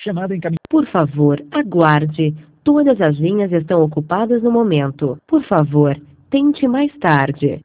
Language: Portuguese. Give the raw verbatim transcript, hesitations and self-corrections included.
Chamada encaminhada. Por favor, aguarde. Todas as linhas estão ocupadas no momento. Por favor, tente mais tarde.